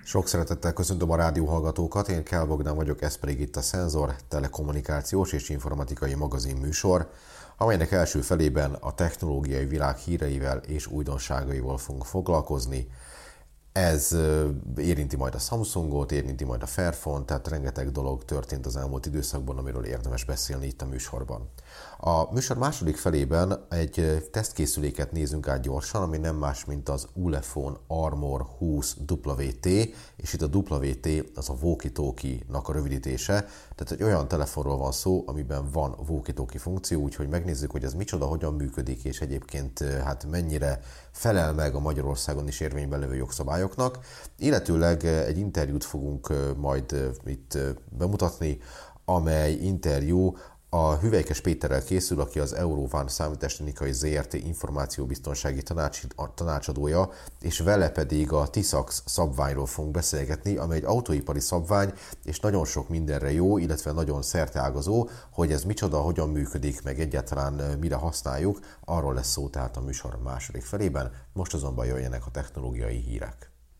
Sok szeretettel köszöntöm a rádióhallgatókat, én Kell Bogdán vagyok, ez pedig itt a Szenzor, telekommunikációs és informatikai magazin műsor, amelynek első felében a technológiai világ híreivel és újdonságaival fogunk foglalkozni. Ez érinti majd a Samsungot, érinti majd a Fairphone, tehát rengeteg dolog történt az elmúlt időszakban, amiről érdemes beszélni itt a műsorban. A műsor második felében egy tesztkészüléket nézünk át gyorsan, ami nem más, mint az Ulefone Armor 20 WT, és itt a WT az a walkie-talkie-nak a rövidítése, tehát egy olyan telefonról van szó, amiben van walkie-talkie funkció, úgyhogy megnézzük, hogy ez micsoda, hogyan működik, és egyébként mennyire felel meg a Magyarországon is érvényben levő jogszabályoknak. Illetőleg egy interjút fogunk majd itt bemutatni, amely interjú a Hüvelykes Péterrel készül, aki az Eurován Számítástechnikai Zrt. Információbiztonsági tanácsadója, és vele pedig a TISAX szabványról fogunk beszélgetni, amely egy autóipari szabvány, és nagyon sok mindenre jó, illetve nagyon szerteágazó, hogy ez micsoda, hogyan működik, meg egyáltalán mire használjuk, arról lesz szó tehát a műsor második felében, most azonban jöjjenek a technológiai hírek.